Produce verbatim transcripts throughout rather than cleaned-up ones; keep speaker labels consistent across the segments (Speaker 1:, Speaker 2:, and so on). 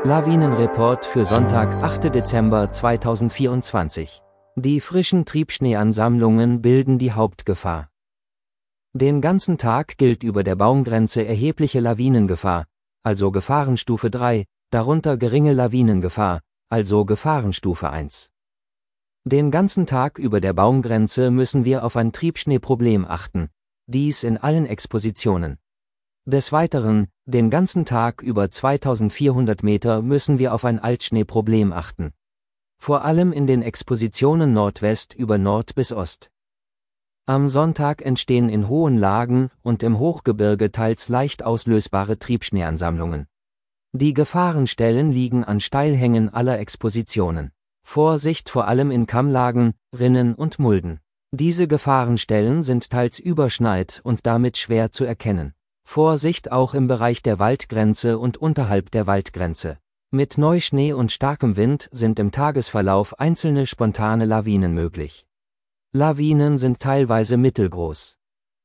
Speaker 1: Lawinenreport für Sonntag, achter Dezember zweitausendvierundzwanzig. Die frischen Triebschneeansammlungen bilden die Hauptgefahr. Den ganzen Tag gilt über der Baumgrenze erhebliche Lawinengefahr, also Gefahrenstufe drei, darunter geringe Lawinengefahr, also Gefahrenstufe eins. Den ganzen Tag über der Baumgrenze müssen wir auf ein Triebschneeproblem achten, dies in allen Expositionen. Des Weiteren, den ganzen Tag über zweitausendvierhundert Meter müssen wir auf ein Altschneeproblem achten. Vor allem in den Expositionen Nordwest über Nord bis Ost. Am Sonntag entstehen in hohen Lagen und im Hochgebirge teils leicht auslösbare Triebschneeansammlungen. Die Gefahrenstellen liegen an Steilhängen aller Expositionen. Vorsicht vor allem in Kammlagen, Rinnen und Mulden. Diese Gefahrenstellen sind teils überschneit und damit schwer zu erkennen. Vorsicht auch im Bereich der Waldgrenze und unterhalb der Waldgrenze. Mit Neuschnee und starkem Wind sind im Tagesverlauf einzelne spontane Lawinen möglich. Lawinen sind teilweise mittelgroß.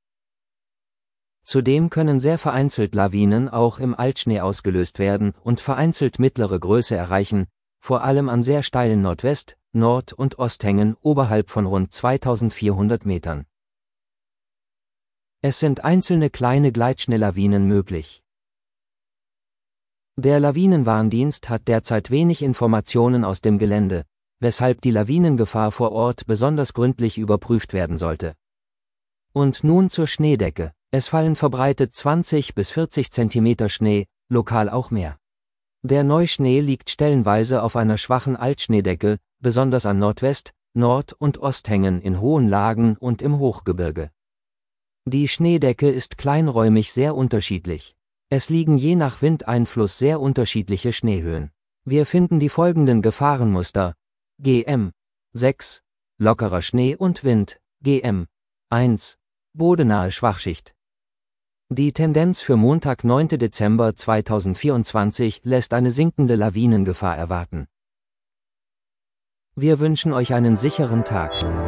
Speaker 1: Zudem können sehr vereinzelt Lawinen auch im Altschnee ausgelöst werden und vereinzelt mittlere Größe erreichen, vor allem an sehr steilen Nordwest-, Nord- und Osthängen oberhalb von rund zweitausendvierhundert Metern. Es sind einzelne kleine Gleitschneelawinen möglich. Der Lawinenwarndienst hat derzeit wenig Informationen aus dem Gelände, weshalb die Lawinengefahr vor Ort besonders gründlich überprüft werden sollte. Und nun zur Schneedecke. Es fallen verbreitet zwanzig bis vierzig Zentimeter Schnee, lokal auch mehr. Der Neuschnee liegt stellenweise auf einer schwachen Altschneedecke, besonders an Nordwest-, Nord- und Osthängen in hohen Lagen und im Hochgebirge. Die Schneedecke ist kleinräumig sehr unterschiedlich. Es liegen je nach Windeinfluss sehr unterschiedliche Schneehöhen. Wir finden die folgenden Gefahrenmuster: G M sechs, lockerer Schnee und Wind, G M eins, bodenahe Schwachschicht. Die Tendenz für Montag, neunter Dezember zweitausendvierundzwanzig lässt eine sinkende Lawinengefahr erwarten. Wir wünschen euch einen sicheren Tag.